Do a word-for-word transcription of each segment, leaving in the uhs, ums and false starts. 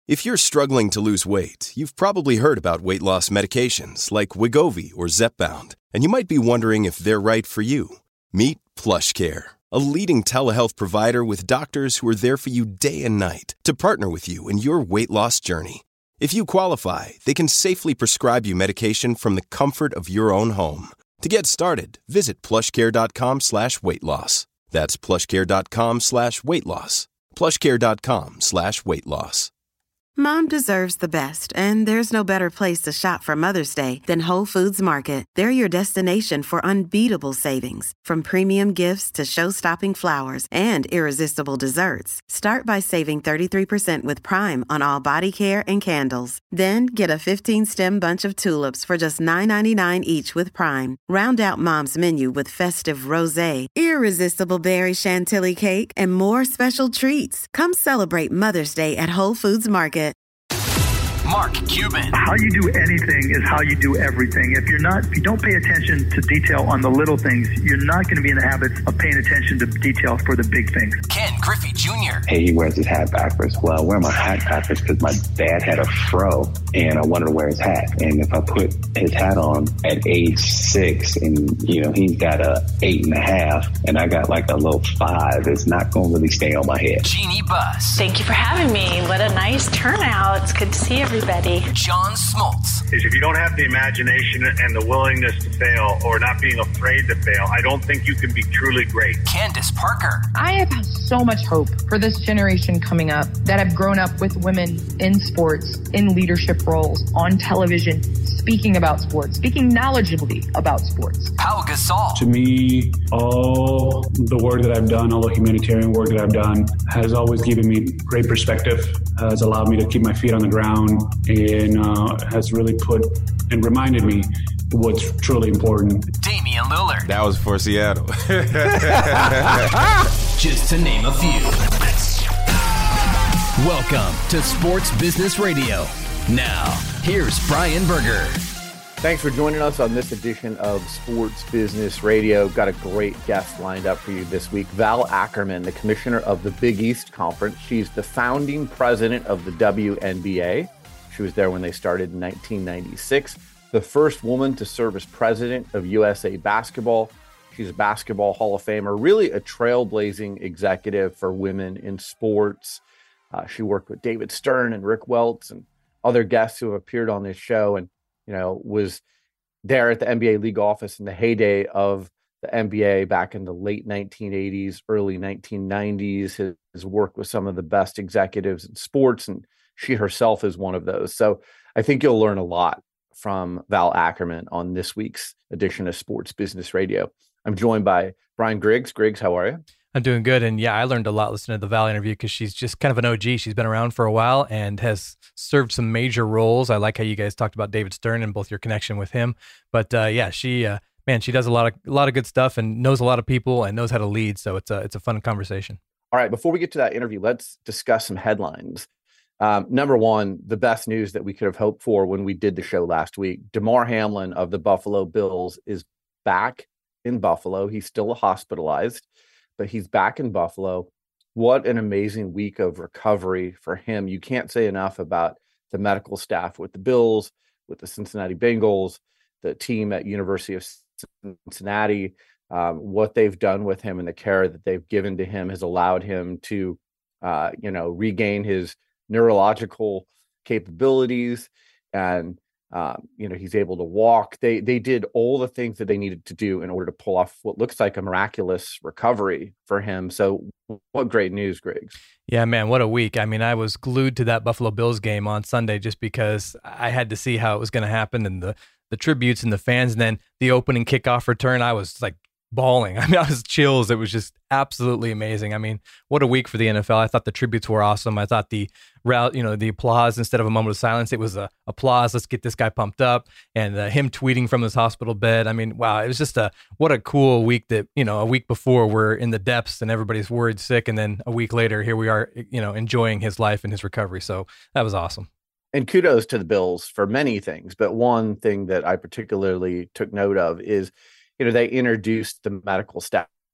If you're struggling to lose weight, you've probably heard about weight loss medications like Wegovy or Zepbound, and you might be wondering if they're right for you. Meet PlushCare, a leading telehealth provider with doctors who are there for you day and night to partner with you in your weight loss journey. If you qualify, they can safely prescribe you medication from the comfort of your own home. To get started, visit plushcare.com slash weight loss. That's plushcare.com slash weight loss. plushcare.com slash weight loss. Mom deserves the best, and there's no better place to shop for Mother's Day than Whole Foods Market. They're your destination for unbeatable savings, from premium gifts to show-stopping flowers and irresistible desserts. Start by saving thirty-three percent with Prime on all body care and candles. Then get a fifteen-stem bunch of tulips for just nine ninety-nine each with Prime. Round out Mom's menu with festive rosé, irresistible berry chantilly cake, and more special treats. Come celebrate Mother's Day at Whole Foods Market. Mark Cuban. How you do anything is how you do everything. If you're not, if you don't pay attention to detail on the little things, you're not going to be in the habit of paying attention to detail for the big things. Ken Griffey Junior Hey, he wears his hat backwards. Well, I wear my hat backwards because my dad had a fro and I wanted to wear his hat. And if I put his hat on at age six and, you know, he's got a eight and a half and I got like a little five, it's not going to really stay on my head. Jeannie Buss. Thank you for having me. What a nice turnout. It's good to see everybody. John Smoltz. Is if you don't have the imagination and the willingness to fail or not being afraid to fail, I don't think you can be truly great. Candace Parker. I have so much hope for this generation coming up that have grown up with women in sports, in leadership roles, on television, speaking about sports, speaking knowledgeably about sports. Pau Gasol. To me, all the work that I've done, all the humanitarian work that I've done has always given me great perspective, has allowed me to keep my feet on the ground, and uh, has really put and reminded me what's truly important. Damian Lillard. That was for Seattle. Just to name a few. Welcome to Sports Business Radio. Now, here's Brian Berger. Thanks for joining us on this edition of Sports Business Radio. Got a great guest lined up for you this week. Val Ackerman, the commissioner of the Big East Conference. She's the founding president of the W N B A. She was there when they started in nineteen ninety-six. The first woman to serve as president of U S A Basketball. She's a basketball Hall of Famer, really a trailblazing executive for women in sports. Uh, she worked with David Stern and Rick Welts and other guests who have appeared on this show, and you know, was there at the N B A league office in the heyday of the N B A back in the late nineteen eighties, early nineteen nineties, has, has worked with some of the best executives in sports, and she herself is one of those. So I think you'll learn a lot from Val Ackerman on this week's edition of Sports Business Radio. I'm joined by Brian Griggs. Griggs, how are you? I'm doing good. And yeah, I learned a lot listening to the Val interview because she's just kind of an O G. She's been around for a while and has served some major roles. I like how you guys talked about David Stern and both your connection with him. But uh, yeah, she, uh, man, she does a lot of a lot of good stuff and knows a lot of people and knows how to lead. So it's a, it's a fun conversation. All right, before we get to that interview, let's discuss some headlines. Um, number one, the best news that we could have hoped for when we did the show last week. Damar Hamlin of the Buffalo Bills is back in Buffalo. He's still hospitalized, but he's back in Buffalo. What an amazing week of recovery for him. You can't say enough about the medical staff with the Bills, with the Cincinnati Bengals, the team at University of Cincinnati. Um, what they've done with him and the care that they've given to him has allowed him to, uh, you know, regain his neurological capabilities, and um, you know, he's able to walk. They they did all the things that they needed to do in order to pull off what looks like a miraculous recovery for him. So what great news, Griggs. Yeah, man, what a week. I mean, I was glued to that Buffalo Bills game on Sunday just because I had to see how it was going to happen, and the the tributes and the fans, and then the opening kickoff return. I was like bawling. I mean, I was chills. It was just absolutely amazing. I mean, what a week for the N F L. I thought the tributes were awesome. I thought the route, you know, the applause, instead of a moment of silence, it was a applause. Let's get this guy pumped up. And uh, him tweeting from his hospital bed. I mean, wow, it was just a, what a cool week that, you know, a week before we're in the depths and everybody's worried sick. And then a week later, here we are, you know, enjoying his life and his recovery. So that was awesome. And kudos to the Bills for many things. But one thing that I particularly took note of is, you know, they introduced the medical staff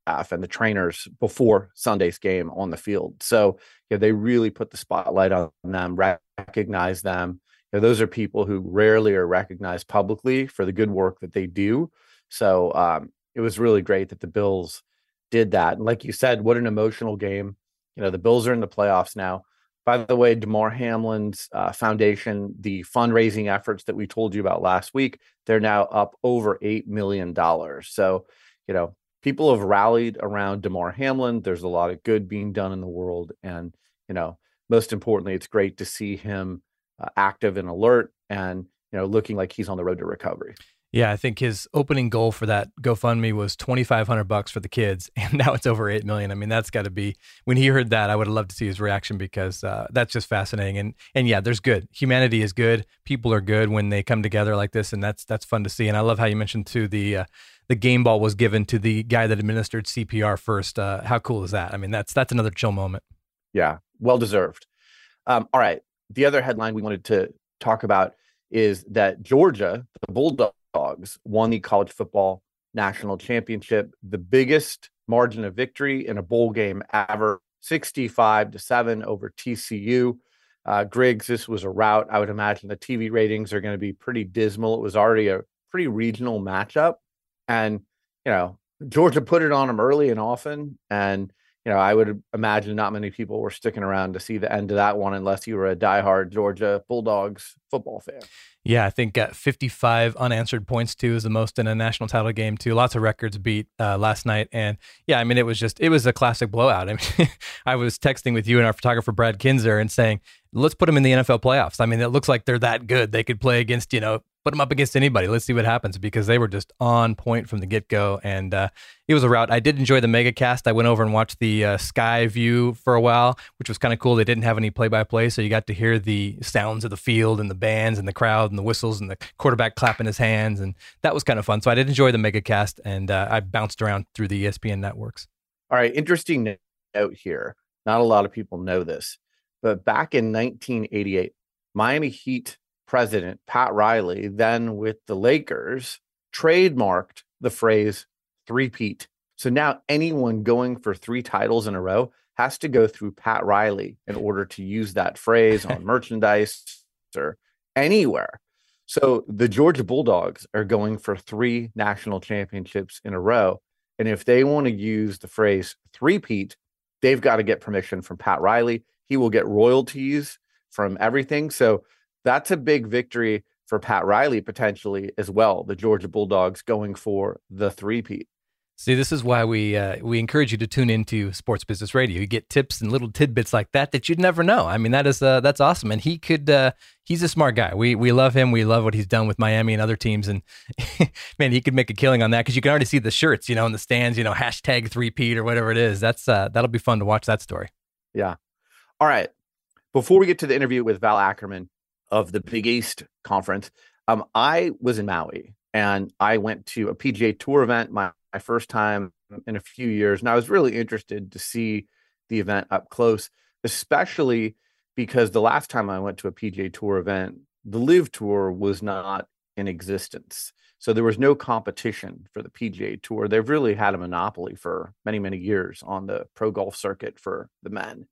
and the trainers before Sunday's game on the field. So you know, they really put the spotlight on them, recognize them. You know, those are people who rarely are recognized publicly for the good work that they do. So um, it was really great that the Bills did that. And like you said, what an emotional game. You know, the Bills are in the playoffs now. By the way, Damar Hamlin's uh, foundation, the fundraising efforts that we told you about last week, they're now up over eight million dollars. So, you know, people have rallied around Damar Hamlin. There's a lot of good being done in the world. And, you know, most importantly, it's great to see him uh, active and alert and, you know, looking like he's on the road to recovery. Yeah, I think his opening goal for that GoFundMe was twenty-five hundred bucks for the kids, and now it's over eight million. I mean, that's got to be, when he heard that, I would have loved to see his reaction because uh, that's just fascinating. And and yeah, there's good. Humanity is good. People are good when they come together like this, and that's that's fun to see. And I love how you mentioned too the uh, the game ball was given to the guy that administered C P R first. Uh, how cool is that? I mean, that's that's another chill moment. Yeah, well deserved. Um, all right, the other headline we wanted to talk about is that Georgia, the Bulldogs, won the college football national championship, the biggest margin of victory in a bowl game ever, sixty-five to seven over T C U. Uh, Griggs, this was a rout. I would imagine the T V ratings are going to be pretty dismal. It was already a pretty regional matchup. And, you know, Georgia put it on them early and often. And, you know, I would imagine not many people were sticking around to see the end of that one unless you were a diehard Georgia Bulldogs football fan. Yeah, I think uh, fifty-five unanswered points too is the most in a national title game too. Lots of records beat uh, last night, and yeah, I mean it was just it was a classic blowout. I mean, I was texting with you and our photographer Brad Kinzer and saying, let's put them in the N F L playoffs. I mean, it looks like they're that good. They could play against, you know, put them up against anybody. Let's see what happens, because they were just on point from the get-go, and uh, it was a rout. I did enjoy the mega cast. I went over and watched the uh, Sky View for a while, which was kind of cool. They didn't have any play-by-play, so you got to hear the sounds of the field and the bands and the crowd and the whistles and the quarterback clapping his hands, and that was kind of fun. So I did enjoy the mega cast, and uh, I bounced around through the E S P N networks. All right, interesting note here. Not a lot of people know this, but back in nineteen eighty-eight, Miami Heat president Pat Riley, then with the Lakers, trademarked the phrase three-peat. So now anyone going for three titles in a row has to go through Pat Riley in order to use that phrase on merchandise or anywhere. So the Georgia Bulldogs are going for three national championships in a row. And if they want to use the phrase three-peat, they've got to get permission from Pat Riley. He will get royalties from everything. So that's a big victory for Pat Riley potentially as well. The Georgia Bulldogs going for the three-peat. See, this is why we uh, we encourage you to tune into Sports Business Radio. You get tips and little tidbits like that that you'd never know. I mean, that is uh, that's awesome. And he could uh, he's a smart guy. We we love him. We love what he's done with Miami and other teams. And man, he could make a killing on that, because you can already see the shirts, you know, in the stands, you know, hashtag three-peat or whatever it is. That's uh, that'll be fun to watch that story. Yeah. All right. Before we get to the interview with Val Ackerman of the Big East Conference, um, I was in Maui and I went to a P G A Tour event, my, my first time in a few years. And I was really interested to see the event up close, especially because the last time I went to a P G A Tour event, the Live Tour was not in existence. So there was no competition for the P G A Tour. They've really had a monopoly for many, many years on the pro golf circuit for the men.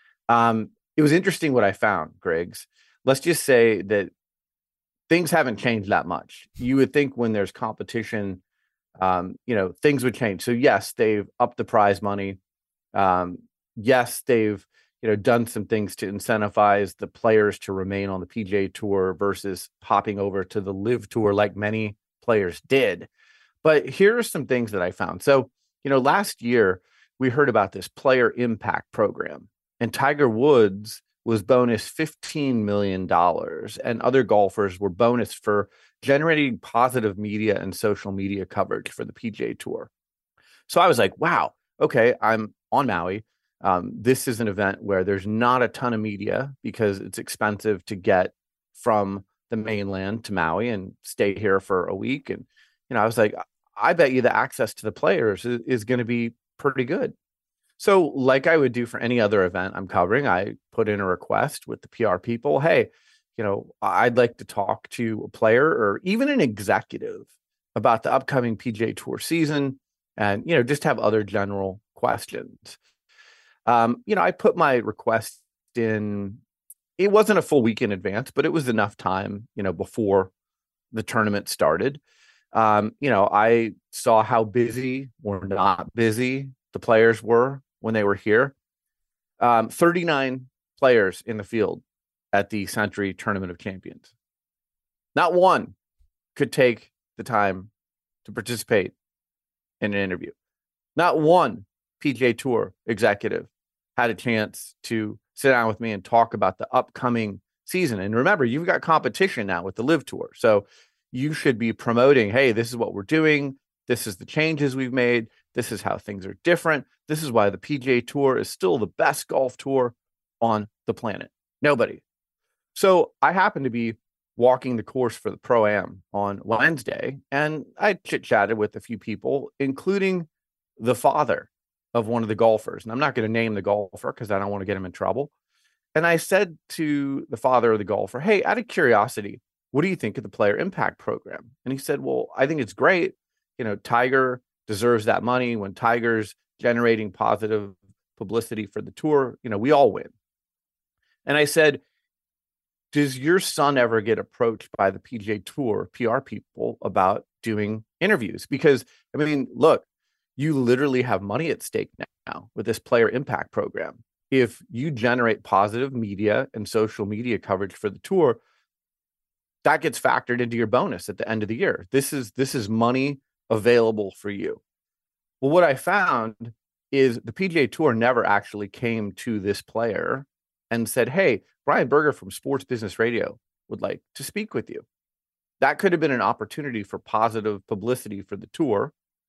Um, it was interesting what I found, Griggs. Let's just say that things haven't changed that much. You would think when there's competition, um, you know, things would change. So yes, they've upped the prize money. Um, yes, they've, you know, done some things to incentivize the players to remain on the P G A Tour versus hopping over to the Live Tour like many players did. But here are some things that I found. So, you know, last year we heard about this player impact program, and Tiger Woods was bonus fifteen million dollars, and other golfers were bonus for generating positive media and social media coverage for the P G A Tour. So I was like, wow, okay, I'm on Maui. Um, this is an event where there's not a ton of media because it's expensive to get from the mainland to Maui and stay here for a week. And, you know, I was like, I bet you the access to the players is, is going to be pretty good. So like I would do for any other event I'm covering, I put in a request with the P R people. Hey, you know, I'd like to talk to a player or even an executive about the upcoming P G A Tour season. and, you know, just have other general questions. Um, you know, I put my request in, it wasn't a full week in advance, but it was enough time, you know, before the tournament started. Um, you know, I saw how busy or not busy the players were when they were here. Um, thirty-nine players in the field at the Century Tournament of Champions. Not one could take the time to participate in an interview. Not one P G A Tour executive had a chance to sit down with me and talk about the upcoming season. And remember, you've got competition now with the Live Tour. So you should be promoting, hey, this is what we're doing. This is the changes we've made. This is how things are different. This is why the P G A Tour is still the best golf tour on the planet. Nobody. So I happen to be walking the course for the Pro-Am on Wednesday, and I chit-chatted with a few people, including the father of one of the golfers. And I'm not going to name the golfer because I don't want to get him in trouble. And I said to the father of the golfer, hey, out of curiosity, what do you think of the Player Impact Program? And he said, well, I think it's great. You know, Tiger deserves that money. When Tiger's generating positive publicity for the tour, you know, we all win. And I said, does your son ever get approached by the P G A Tour P R people about doing interviews? Because, I mean, look, you literally have money at stake now with this Player Impact Program. If you generate positive media and social media coverage for the tour, that gets factored into your bonus at the end of the year. This is this is money available for you. Well, what I found is the P G A Tour never actually came to this player and said, hey, Brian Berger from Sports Business Radio would like to speak with you. That could have been an opportunity for positive publicity for the tour.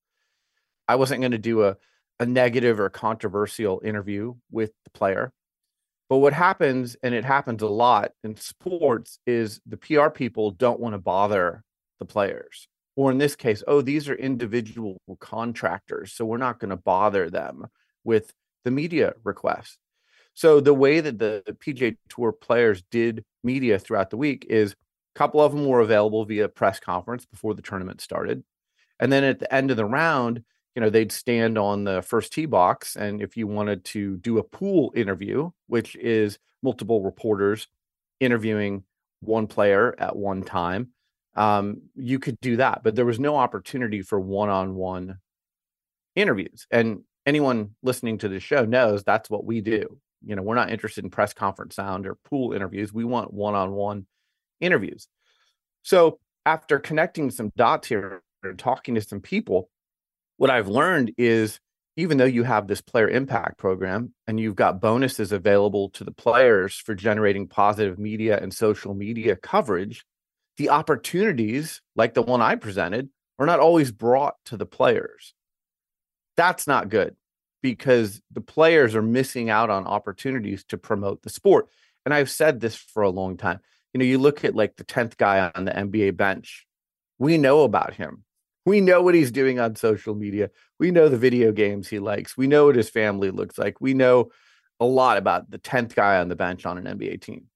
I wasn't going to do a, a negative or controversial interview with the player. But what happens, and it happens a lot in sports, is the P R people don't want to bother the players. Or in this case, oh, these are individual contractors, so we're not going to bother them with the media requests. So the way that the, the P G A Tour players did media throughout the week is a couple of them were available via press conference before the tournament started. And then at the end of the round, you know, they'd stand on the first tee box. And if you wanted to do a pool interview, which is multiple reporters interviewing one player at one time, um, you could do that. But there was no opportunity for one-on-one interviews. And anyone listening to the show knows that's what we do. You know, we're not interested in press conference sound or pool interviews. We want one-on-one interviews. So after connecting some dots here and talking to some people, what I've learned is even though you have this Player Impact Program and you've got bonuses available to the players for generating positive media and social media coverage, the opportunities like the one I presented are not always brought to the players. That's not good because the players are missing out on opportunities to promote the sport. And I've said this for a long time. You know, you look at like the tenth guy on the N B A bench. We know about him. We know what he's doing on social media. We know the video games he likes. We know what his family looks like. We know a lot about the tenth guy on the bench on an N B A team.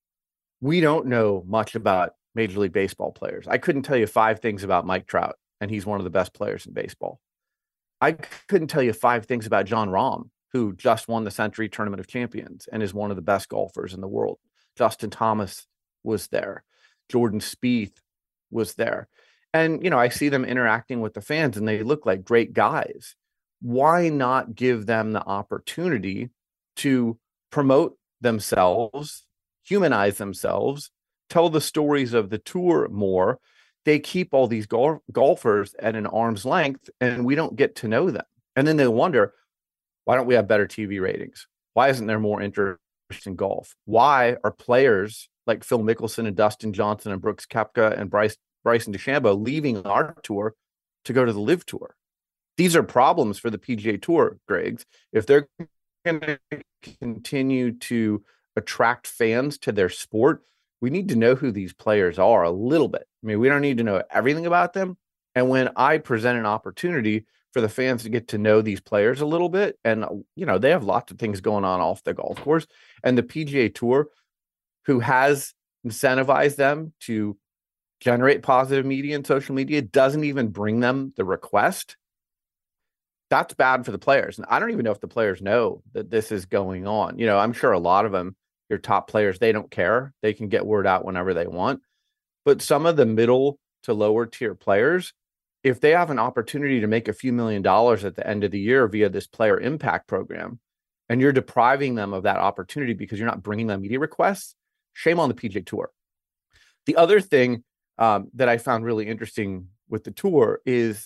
We don't know much about Major League Baseball players. I couldn't tell you five things about Mike Trout, and he's one of the best players in baseball. I couldn't tell you five things about Jon Rahm, who just won the Century Tournament of Champions and is one of the best golfers in the world. Justin Thomas was there. Jordan Spieth was there. And, you know, I see them interacting with the fans and they look like great guys. Why not give them the opportunity to promote themselves, humanize themselves, tell the stories of the tour more? They keep all these gol- golfers at an arm's length and we don't get to know them. And then they wonder, why don't we have better T V ratings? Why isn't there more interest in golf? Why are players like Phil Mickelson and Dustin Johnson and Brooks Koepka and Bryce Bryson DeChambeau leaving our tour to go to the Live Tour? These are problems for the P G A Tour, Griggs. If they're going to continue to attract fans to their sport, we need to know who these players are a little bit. I mean, we don't need to know everything about them. And when I present an opportunity for the fans to get to know these players a little bit, and, you know, they have lots of things going on off the golf course, and the P G A Tour, who has incentivized them to generate positive media and social media, doesn't even bring them the request, that's bad for the players. And I don't even know if the players know that this is going on. You know, I'm sure a lot of them, your top players, they don't care. They can get word out whenever they want. But some of the middle to lower tier players, if they have an opportunity to make a few million dollars at the end of the year via this player impact program, and you're depriving them of that opportunity because you're not bringing them media requests, shame on the P G A Tour. The other thing um, that I found really interesting with the tour is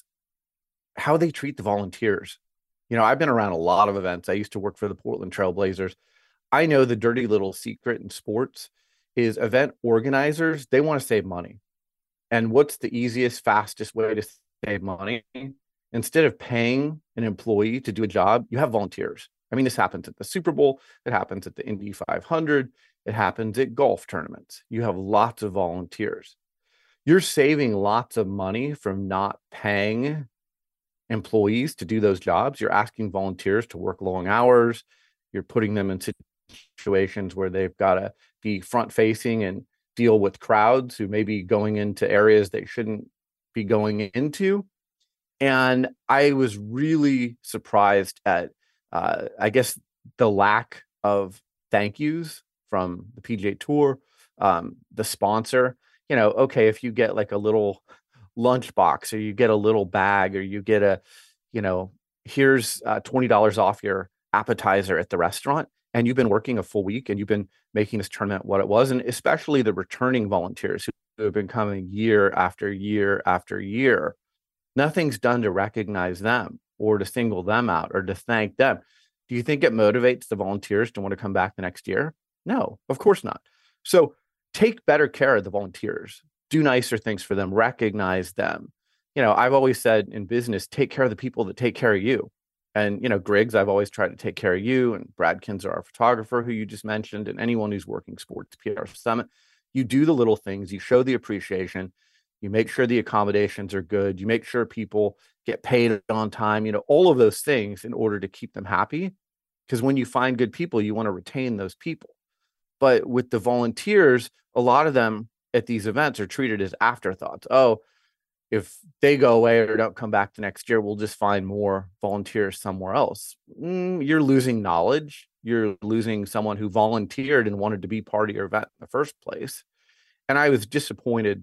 how they treat the volunteers. You know, I've been around a lot of events. I used to work for the Portland Trail Blazers. I know the dirty little secret in sports is event organizers, they want to save money. And what's the easiest, fastest way to save money? Instead of paying an employee to do a job, you have volunteers. I mean, this happens at the Super Bowl. It happens at the Indy five hundred. It happens at golf tournaments. You have lots of volunteers. You're saving lots of money from not paying employees to do those jobs. You're asking volunteers to work long hours. You're putting them in situations where they've got to be front facing and deal with crowds who may be going into areas they shouldn't be going into. And I was really surprised at, uh, I guess, the lack of thank yous from the P G A Tour, um, the sponsor. You know, okay, if you get like a little lunchbox or you get a little bag or you get a, you know, here's uh, twenty dollars off your appetizer at the restaurant, and you've been working a full week and you've been making this tournament what it was, and especially the returning volunteers who have been coming year after year after year, nothing's done to recognize them or to single them out or to thank them. Do you think it motivates the volunteers to want to come back the next year? No, of course not. So take better care of the volunteers, do nicer things for them, recognize them. You know, I've always said in business, take care of the people that take care of you. And, you know, Griggs, I've always tried to take care of you, and Brad Kinzer, our photographer, who you just mentioned, and anyone who's working Sports P R Summit. You do the little things, you show the appreciation, you make sure the accommodations are good, you make sure people get paid on time, you know, all of those things in order to keep them happy. Because when you find good people, you want to retain those people. But with the volunteers, a lot of them at these events are treated as afterthoughts. Oh, if they go away or don't come back the next year, we'll just find more volunteers somewhere else. Mm, you're losing knowledge. You're losing someone who volunteered and wanted to be part of your event in the first place. And I was disappointed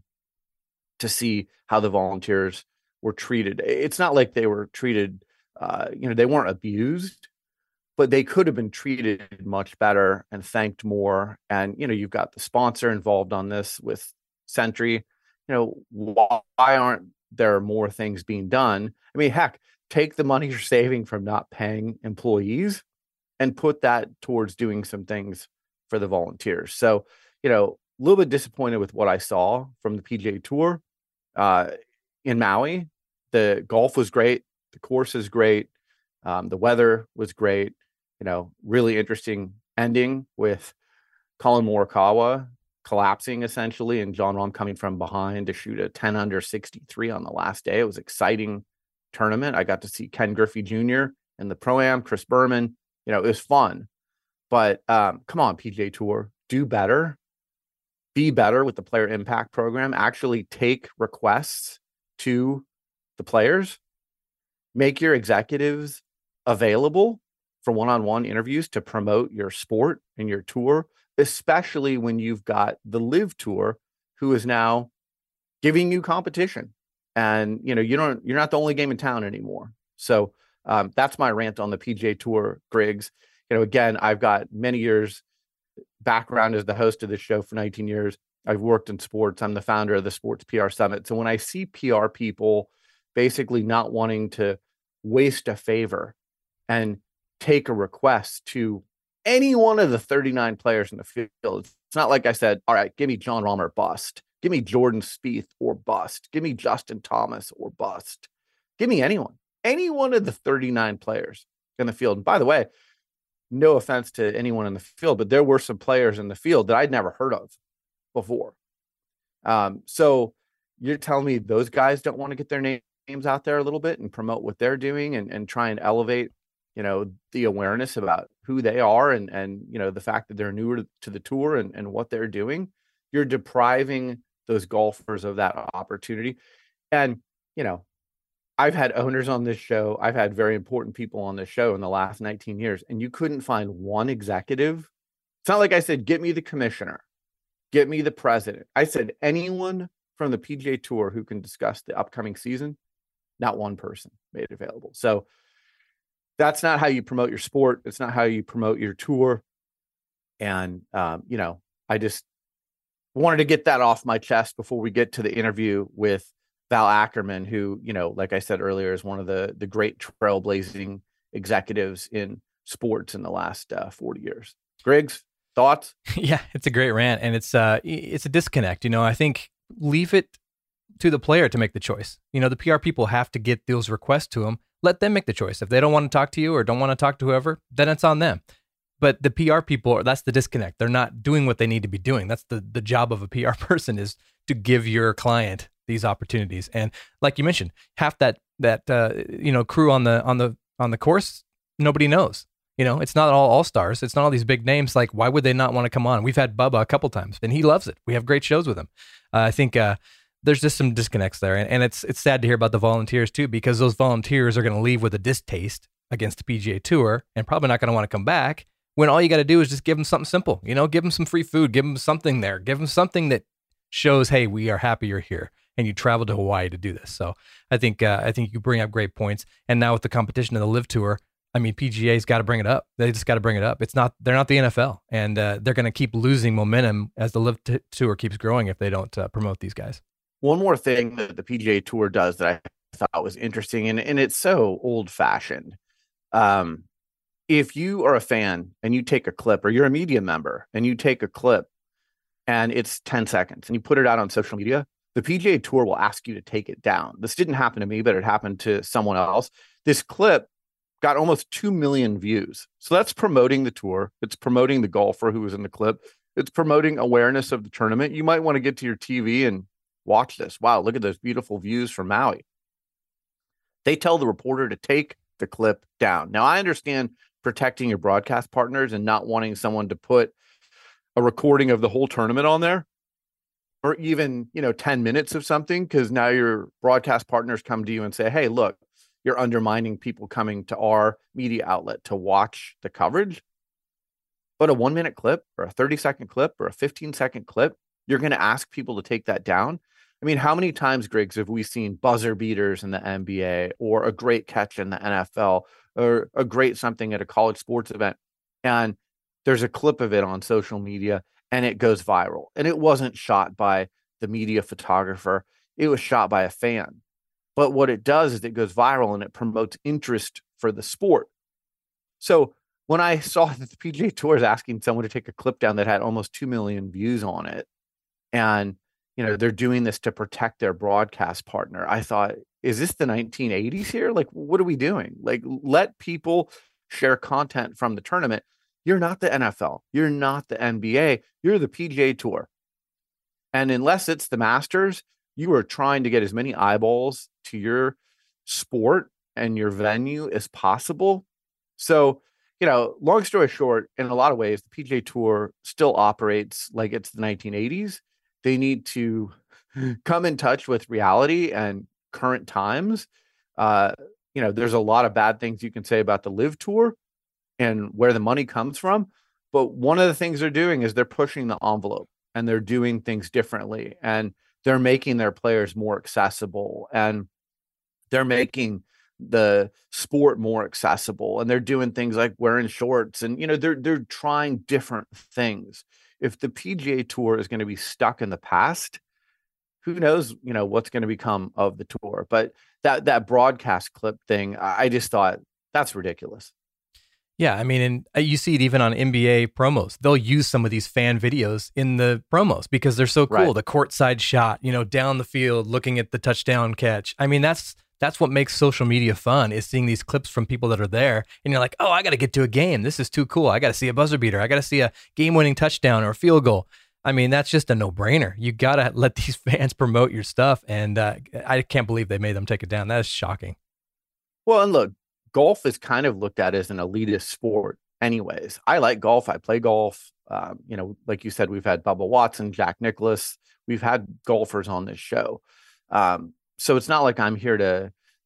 to see how the volunteers were treated. It's not like they were treated, uh, you know, they weren't abused, but they could have been treated much better and thanked more. And, you know, you've got the sponsor involved on this with Sentry. You know, why aren't there more things being done? I mean, heck, take the money you're saving from not paying employees and put that towards doing some things for the volunteers. So, you know, a little bit disappointed with what I saw from the P G A Tour uh, in Maui. The golf was great. The course is great. Um, the weather was great. You know, really interesting ending with Colin Morikawa collapsing essentially, and Jon Rahm coming from behind to shoot a ten under sixty-three on the last day. It was an exciting tournament. I got to see Ken Griffey Junior in the Pro-Am, Chris Berman. You know, it was fun. But um, come on, P G A Tour, do better. Be better with the player impact program. Actually take requests to the players. Make your executives available for one-on-one interviews to promote your sport and your tour, especially when you've got the Live Tour, who is now giving you competition. And, you know, you don't, you're not the only game in town anymore. So um, that's my rant on the P G A Tour, Griggs. You know, again, I've got many years background as the host of this show for nineteen years. I've worked in sports. I'm the founder of the Sports P R Summit. So when I see P R people basically not wanting to waste a favor and take a request to any one of the thirty-nine players in the field, it's not like I said, all right, give me Jon Rahm or bust. Give me Jordan Spieth or bust. Give me Justin Thomas or bust. Give me anyone. Any one of the thirty-nine players in the field. And by the way, no offense to anyone in the field, but there were some players in the field that I'd never heard of before. Um, so you're telling me those guys don't want to get their names out there a little bit and promote what they're doing and, and try and elevate, you know, the awareness about who they are and, and, you know, the fact that they're newer to, to the tour and, and what they're doing. You're depriving those golfers of that opportunity. And, you know, I've had owners on this show. I've had very important people on this show in the last nineteen years, and you couldn't find one executive. It's not like I said, get me the commissioner, get me the president. I said, anyone from the P G A Tour who can discuss the upcoming season, not one person made it available. So that's not how you promote your sport. It's not how you promote your tour. And, um, you know, I just wanted to get that off my chest before we get to the interview with Val Ackerman, who, you know, like I said earlier, is one of the, the great trailblazing executives in sports in the last uh, forty years. Griggs, thoughts? Yeah, it's a great rant, and it's uh, it's a disconnect. You know, I think leave it to the player to make the choice. You know, the P R people have to get those requests to them. Let them make the choice. If they don't want to talk to you or don't want to talk to whoever, then it's on them. But the P R people, that's the disconnect. They're not doing what they need to be doing. That's the the job of a P R person, is to give your client these opportunities. And like you mentioned, half that that uh, you know crew on the on the on the course, nobody knows. You know, it's not all all stars. It's not all these big names. Like, why would they not want to come on? We've had Bubba a couple times, and he loves it. We have great shows with him. Uh, I think uh, there's just some disconnects there, and, and it's it's sad to hear about the volunteers too, because those volunteers are going to leave with a distaste against the P G A Tour, and probably not going to want to come back. When all you got to do is just give them something simple. You know, give them some free food, give them something there, give them something that shows, hey, we are happy you're here, and you traveled to Hawaii to do this. So I think uh, I think you bring up great points. And now with the competition of the Live Tour, I mean, P G A's got to bring it up. They just got to bring it up. It's not, they're not the N F L, and uh, they're going to keep losing momentum as the Live t- Tour keeps growing if they don't uh, promote these guys. One more thing that the P G A Tour does that I thought was interesting, and, and it's so old fashioned. Um, if you are a fan and you take a clip, or you're a media member and you take a clip and it's ten seconds and you put it out on social media, the P G A Tour will ask you to take it down. This didn't happen to me, but it happened to someone else. This clip got almost two million views. So that's promoting the tour. It's promoting the golfer who was in the clip. It's promoting awareness of the tournament. You might want to get to your T V and watch this. Wow, look at those beautiful views from Maui. They tell the reporter to take the clip down. Now, I understand protecting your broadcast partners and not wanting someone to put a recording of the whole tournament on there, or even, you know, ten minutes of something, because now your broadcast partners come to you and say, hey, look, you're undermining people coming to our media outlet to watch the coverage. But a one minute clip or a thirty second clip or a fifteen second clip, you're going to ask people to take that down. I mean, how many times, Griggs, have we seen buzzer beaters in the N B A, or a great catch in the N F L, or a great something at a college sports event, and there's a clip of it on social media and it goes viral, and it wasn't shot by the media photographer, it was shot by a fan. But what it does is it goes viral and it promotes interest for the sport. So when I saw that the P G A Tour is asking someone to take a clip down that had almost two million views on it, and, you know, they're doing this to protect their broadcast partner, I thought, is this the nineteen eighties here? Like, what are we doing? Like, let people share content from the tournament. You're not the N F L. You're not the N B A. You're the P G A Tour. And unless it's the Masters, you are trying to get as many eyeballs to your sport and your venue as possible. So, you know, long story short, in a lot of ways, the P G A Tour still operates like it's the nineteen eighties. They need to come in touch with reality and current times. Uh, you know, there's a lot of bad things you can say about the Live Tour and where the money comes from. But one of the things they're doing is they're pushing the envelope, and they're doing things differently, and they're making their players more accessible, and they're making the sport more accessible, and they're doing things like wearing shorts, and, you know, they're, they're trying different things. If the P G A Tour is going to be stuck in the past, who knows, you know, what's going to become of the tour. But that, that broadcast clip thing, I just thought that's ridiculous. Yeah, I mean, and you see it even on N B A promos. They'll use some of these fan videos in the promos because they're so cool. Right. The courtside shot, you know, down the field, looking at the touchdown catch. I mean, that's that's what makes social media fun, is seeing these clips from people that are there. And you're like, oh, I got to get to a game. This is too cool. I got to see a buzzer beater. I got to see a game-winning touchdown or a field goal. I mean, that's just a no-brainer. You got to let these fans promote your stuff. And uh, I can't believe they made them take it down. That is shocking. Well, and look, golf is kind of looked at as an elitist sport anyways. I like golf. I play golf. Um, you know, like you said, we've had Bubba Watson, Jack Nicklaus. We've had golfers on this show. Um, so it's not like I'm here to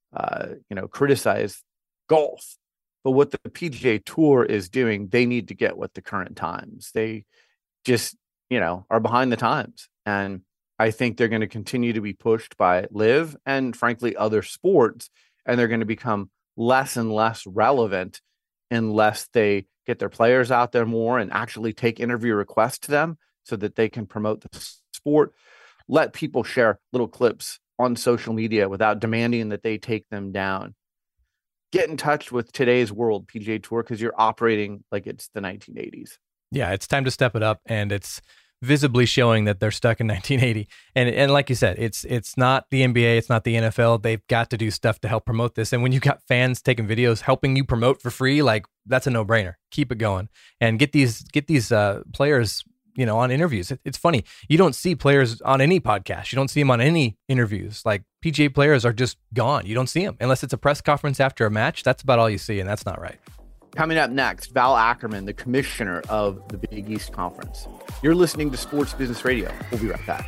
uh, you know, criticize golf. But what the P G A Tour is doing, they need to get with the current times. They just, you know, are behind the times. And I think they're going to continue to be pushed by LIV and frankly, other sports. And they're going to become less and less relevant unless they get their players out there more and actually take interview requests to them so that they can promote the sport. Let people share little clips on social media without demanding that they take them down. Get in touch with today's world P G A Tour because you're operating like it's the nineteen eighties. Yeah, it's time to step it up, and it's visibly showing that they're stuck in nineteen eighty. And and like you said, it's it's not the N B A, it's not the N F L. They've got to do stuff to help promote this. And when you got fans taking videos helping you promote for free, like that's a no-brainer. Keep it going and get these get these uh, players, you know, on interviews. It, it's funny. You don't see players on any podcast. You don't see them on any interviews. Like P G A players are just gone. You don't see them unless it's a press conference after a match. That's about all you see, and that's not right. Coming up next, Val Ackerman, the commissioner of the Big East Conference. You're listening to Sports Business Radio. We'll be right back.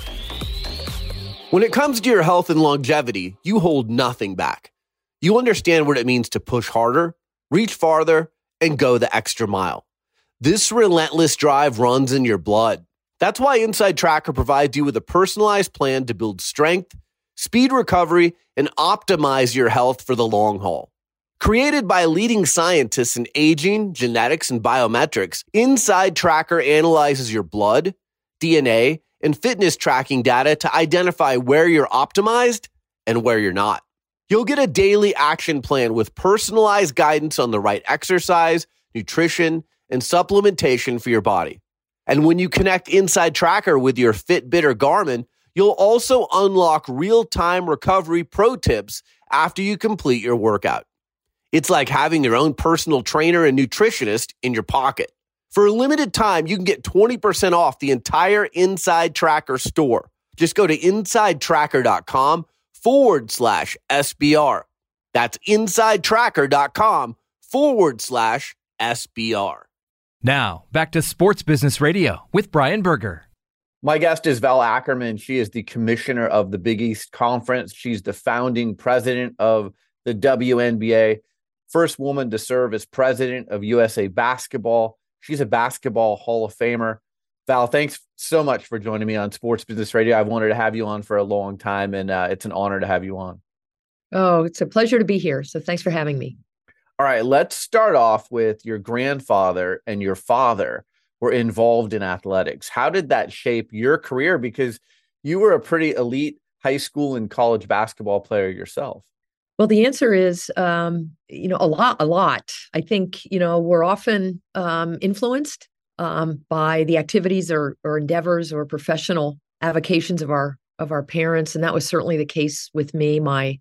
When it comes to your health and longevity, you hold nothing back. You understand what it means to push harder, reach farther, and go the extra mile. This relentless drive runs in your blood. That's why Inside Tracker provides you with a personalized plan to build strength, speed recovery, and optimize your health for the long haul. Created by leading scientists in aging, genetics, and biometrics, Inside Tracker analyzes your blood, D N A, and fitness tracking data to identify where you're optimized and where you're not. You'll get a daily action plan with personalized guidance on the right exercise, nutrition, and supplementation for your body. And when you connect Inside Tracker with your Fitbit or Garmin, you'll also unlock real-time recovery pro tips after you complete your workout. It's like having your own personal trainer and nutritionist in your pocket. For a limited time, you can get twenty percent off the entire Inside Tracker store. Just go to InsideTracker.com forward slash SBR. That's InsideTracker.com forward slash SBR. Now, back to Sports Business Radio with Brian Berger. My guest is Val Ackerman. She is the commissioner of the Big East Conference. She's the founding president of the W N B A. First woman to serve as president of U S A Basketball. She's a basketball Hall of Famer. Val, thanks so much for joining me on Sports Business Radio. I've wanted to have you on for a long time, and uh, it's an honor to have you on. Oh, it's a pleasure to be here. So thanks for having me. All right, let's start off with your grandfather and your father were involved in athletics. How did that shape your career? Because you were a pretty elite high school and college basketball player yourself. Well, the answer is, um, you know, a lot, a lot. I think, you know, we're often um, influenced um, by the activities or, or endeavors or professional avocations of our of our parents, and that was certainly the case with me. My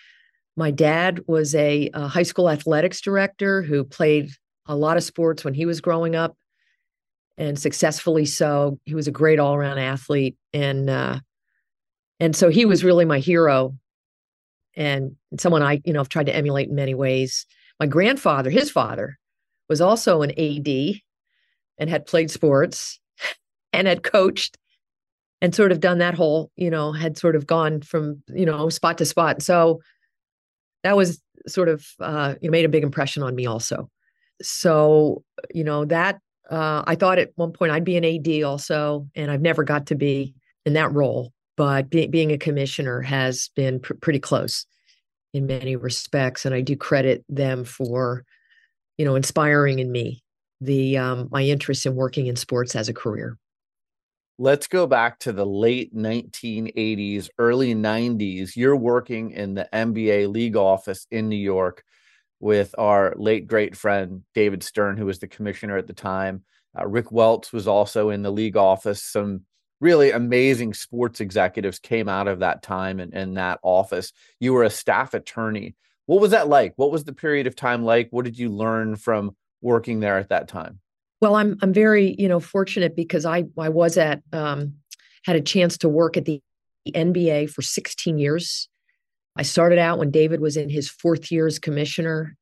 my dad was a, a high school athletics director who played a lot of sports when he was growing up, and successfully so. He was a great all around athlete, and uh, and so he was really my hero. And someone I, you know, have tried to emulate in many ways. My grandfather, his father, was also an A D and had played sports and had coached and sort of done that whole, you know, had sort of gone from, you know, spot to spot. So that was sort of, uh, you know, made a big impression on me also. So, you know, that uh, I thought at one point I'd be an A D also, and I've never got to be in that role. But be, being a commissioner has been pr- pretty close in many respects. And I do credit them for, you know, inspiring in me the um, my interest in working in sports as a career. Let's go back to the late nineteen eighties, early nineties. You're working in the N B A league office in New York with our late great friend, David Stern, who was the commissioner at the time. Uh, Rick Welts was also in the league office. Some really amazing sports executives came out of that time and in, in that office. You were a staff attorney. What was that like? What was the period of time like? What did you learn from working there at that time? Well, I'm I'm very, you know, fortunate because I I was at um, had a chance to work at the N B A for sixteen years. I started out when David was in his fourth year as commissioner,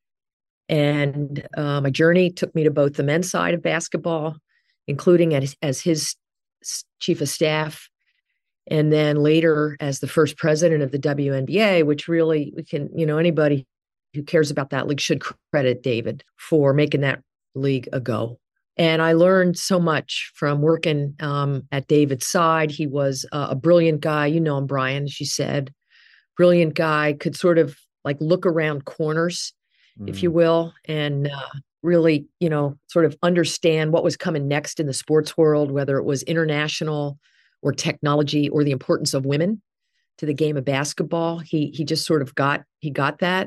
and uh, my journey took me to both the men's side of basketball, including as as his chief of staff, And then later as the first president of the W N B A, which really we can, you know, anybody who cares about that league should credit David for making that league a go. And I learned so much from working um, at David's side. He was uh, a brilliant guy. You know him, Brian, as you said, brilliant guy, could sort of like look around corners, mm. if you will, and uh, really, you know, sort of understand what was coming next in the sports world, whether it was international or technology or the importance of women to the game of basketball. He he just sort of got, he got that.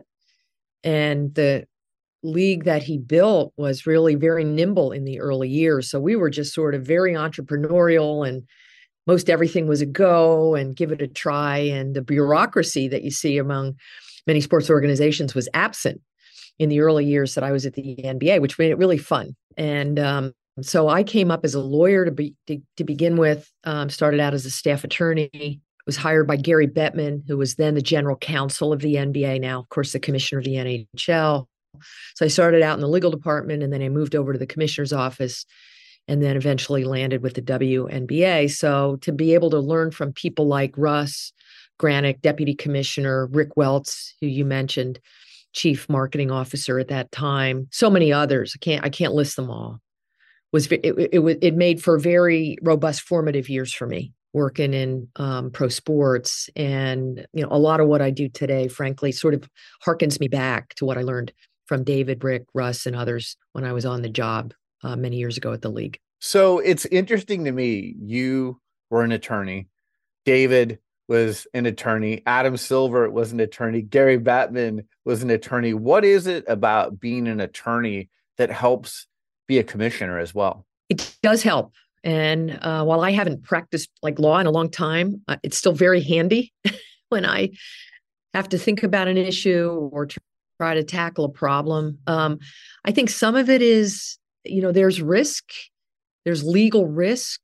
And the league that he built was really very nimble in the early years. So we were just sort of very entrepreneurial, and most everything was a go and give it a try. And the bureaucracy that you see among many sports organizations was absent in the early years that I was at the N B A, which made it really fun. And um, so I came up as a lawyer to be to, to begin with, um, started out as a staff attorney, was hired by Gary Bettman, who was then the general counsel of the N B A, now, of course, the commissioner of the N H L. So I started out in the legal department, and then I moved over to the commissioner's office, and then eventually landed with the W N B A. So to be able to learn from people like Russ Granick, deputy commissioner, Rick Welts, who you mentioned, chief marketing officer at that time, so many others, I can't I can't list them all, was it it, it, it made for very robust formative years for me, working in um, pro sports. And, you know, a lot of what I do today, frankly, sort of harkens me back to what I learned from David, Rick, Russ, and others when I was on the job uh, many years ago at the league. So it's interesting to me. You were an attorney. David was an attorney. Adam Silver was an attorney. Gary Bettman was an attorney. What is it about being an attorney that helps be a commissioner as well? It does help. And uh, while I haven't practiced like law in a long time, uh, it's still very handy when I have to think about an issue or try to tackle a problem. Um, I think some of it is, you know, there's risk, there's legal risk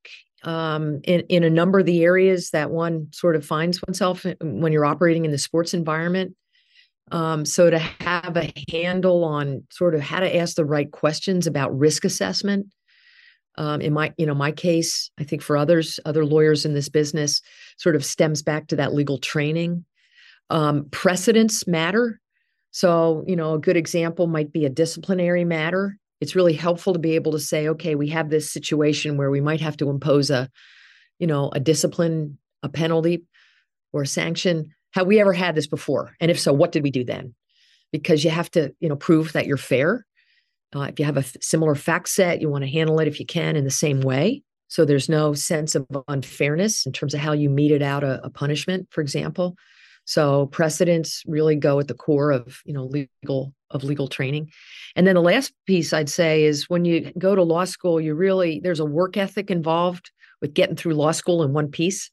um, in, in a number of the areas that one sort of finds oneself in, when you're operating in the sports environment. Um, so to have a handle on sort of how to ask the right questions about risk assessment. Um, in my, you know, my case, I think for others, other lawyers in this business, sort of stems back to that legal training. Um, precedents matter. So, you know, a good example might be a disciplinary matter. It's really helpful to be able to say, okay, we have this situation where we might have to impose a, you know, a discipline, a penalty, or a sanction. Have we ever had this before? And if so, what did we do then? Because you have to, you know, prove that you're fair. Uh, if you have a f- similar fact set, you want to handle it if you can in the same way. So there's no sense of unfairness in terms of how you meted out a, a punishment, for example. So precedents really go at the core of, you know, legal of legal training. And then the last piece I'd say is when you go to law school, you really, there's a work ethic involved with getting through law school in one piece.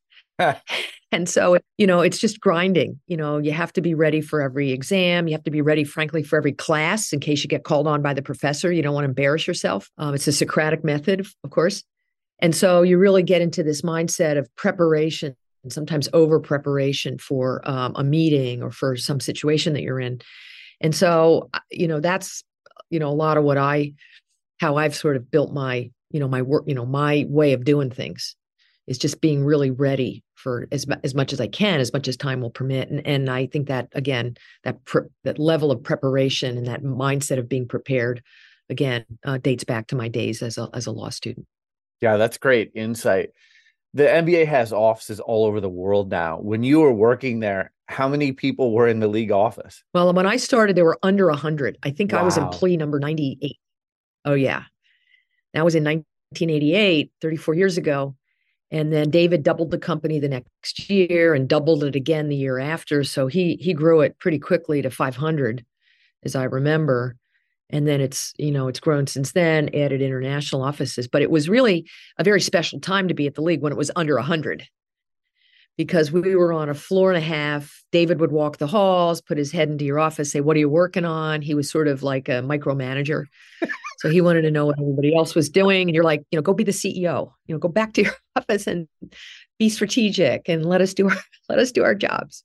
And so, you know, it's just grinding. You know, you have to be ready for every exam. You have to be ready, frankly, for every class in case you get called on by the professor. You don't want to embarrass yourself. Um, it's a Socratic method, of course. And so you really get into this mindset of preparation and sometimes over preparation for um, a meeting or for some situation that you're in. And so, you know, that's, you know, a lot of what I, how I've sort of built my, you know, my work, you know, my way of doing things is just being really ready for as, as much as I can, as much as time will permit. And, and I think that, again, that pre- that level of preparation and that mindset of being prepared, again, uh, dates back to my days as a as a law student. Yeah, that's great insight. The N B A has offices all over the world now. When you were working there, how many people were in the league office? Well, when I started, there were under one hundred. I think wow. I was employee number ninety-eight. Oh, yeah. That was in nineteen eighty-eight, thirty-four years ago. And then David doubled the company the next year and doubled it again the year after. So he he grew it pretty quickly to five hundred, as I remember. And then it's, you know, it's grown since then, added international offices. But it was really a very special time to be at the league when it was under one hundred. Because we were on a floor and a half. David would walk the halls, put his head into your office, say, what are you working on? He was sort of like a micromanager. So he wanted to know what everybody else was doing. And you're like, you know, go be the C E O, you know, go back to your office and be strategic and let us do our, let us do our jobs.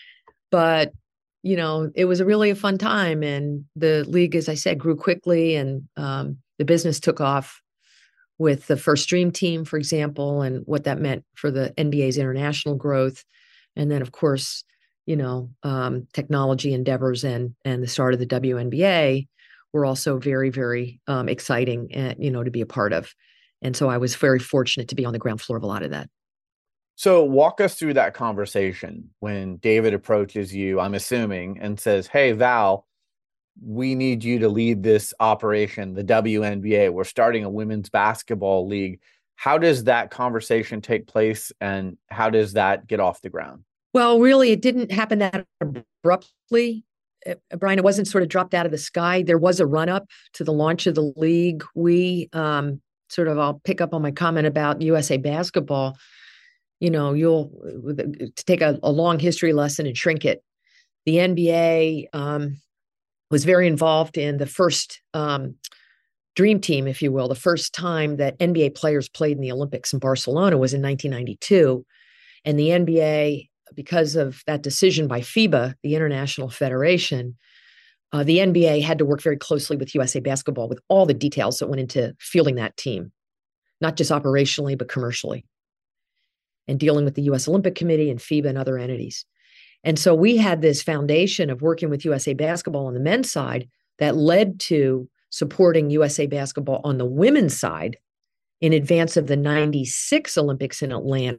But, you know, it was a really a fun time. And the league, as I said, grew quickly and um, the business took off with the first Dream Team, for example, and what that meant for the N B A's international growth. And then, of course, you know, um, technology endeavors and and the start of the W N B A were also very, very um, exciting, and, you know, to be a part of. And so I was very fortunate to be on the ground floor of a lot of that. So walk us through that conversation when David approaches you, I'm assuming, and says, hey, Val, we need you to lead this operation, the W N B A. We're starting a women's basketball league. How does that conversation take place, and how does that get off the ground? Well, really, it didn't happen that abruptly. Brian, it wasn't sort of dropped out of the sky. There was a run up to the launch of the league. We um, sort of, I'll pick up on my comment about U S A Basketball. You know, you'll to take a, a long history lesson and shrink it. The N B A um, was very involved in the first um, Dream Team, if you will. The first time that N B A players played in the Olympics in Barcelona was in nineteen ninety-two. And the N B A, because of that decision by FIBA, the International Federation, uh, the N B A had to work very closely with U S A Basketball with all the details that went into fielding that team, not just operationally, but commercially, and dealing with the U S Olympic Committee and FIBA and other entities. And so we had this foundation of working with U S A Basketball on the men's side that led to supporting U S A Basketball on the women's side in advance of the ninety-six Olympics in Atlanta.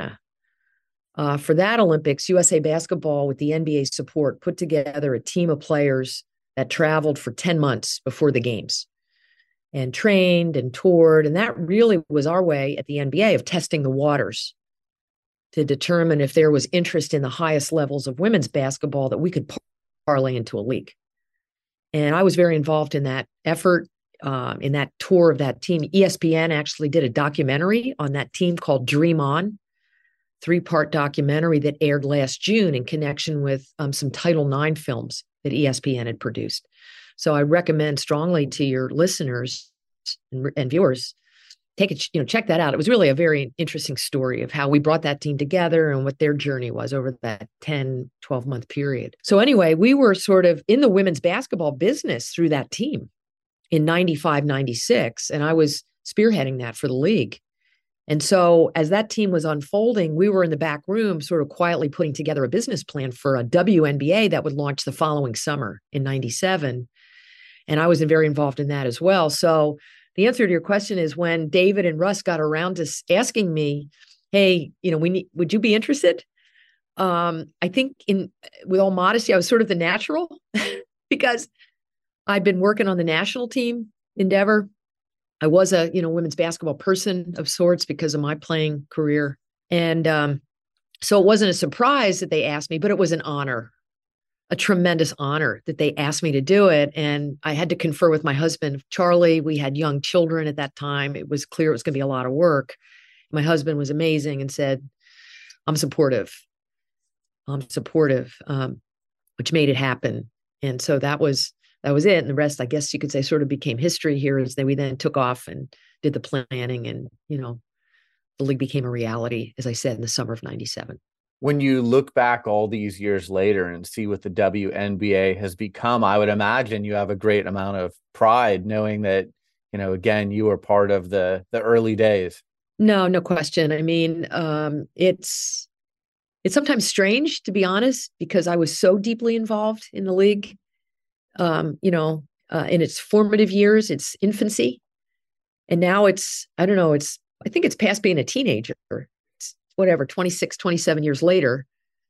Uh, for that Olympics, U S A Basketball, with the N B A's support, put together a team of players that traveled for ten months before the games and trained and toured. And that really was our way at the N B A of testing the waters to determine if there was interest in the highest levels of women's basketball that we could parlay into a league. And I was very involved in that effort, um, in that tour of that team. E S P N actually did a documentary on that team called Dream On, three-part documentary that aired last June in connection with um, some Title nine films that E S P N had produced. So I recommend strongly to your listeners and, and viewers, take it, you know, check that out. It was really a very interesting story of how we brought that team together and what their journey was over that ten, twelve month period. So anyway, we were sort of in the women's basketball business through that team in ninety-five, ninety-six, and I was spearheading that for the league. And so as that team was unfolding, we were in the back room sort of quietly putting together a business plan for a W N B A that would launch the following summer in ninety-seven. And I was very involved in that as well. So the answer to your question is, when David and Russ got around to asking me, hey, you know, we need, would you be interested? Um, I think in, with all modesty, I was sort of the natural because I'd been working on the national team endeavor. I was a, you know, women's basketball person of sorts because of my playing career. And um, so it wasn't a surprise that they asked me, but it was an honor, a tremendous honor that they asked me to do it. And I had to confer with my husband, Charlie. We had young children at that time. It was clear it was going to be a lot of work. My husband was amazing and said, I'm supportive. I'm supportive, um, which made it happen. And so that was That was it. And the rest, I guess you could say, sort of became history here, as they, we then took off and did the planning, and, you know, the league became a reality, as I said, in the summer of ninety-seven. When you look back all these years later and see what the W N B A has become, I would imagine you have a great amount of pride knowing that, you know, again, you were part of the, the early days. No, no question. I mean, um, it's, it's sometimes strange, to be honest, because I was so deeply involved in the league. Um, you know, uh, in its formative years, its infancy. And now it's, I don't know, it's, I think it's past being a teenager. It's whatever, twenty-six, twenty-seven years later.